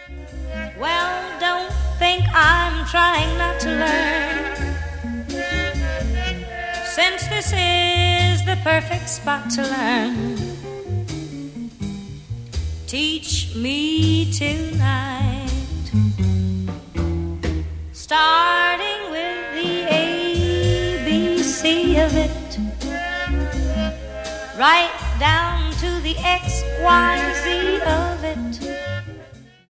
Well, don't think I'm trying not to learn, since this is the perfect spot to learn. Teach me tonight, starting with the ABC of it, right down to the XYZ of it.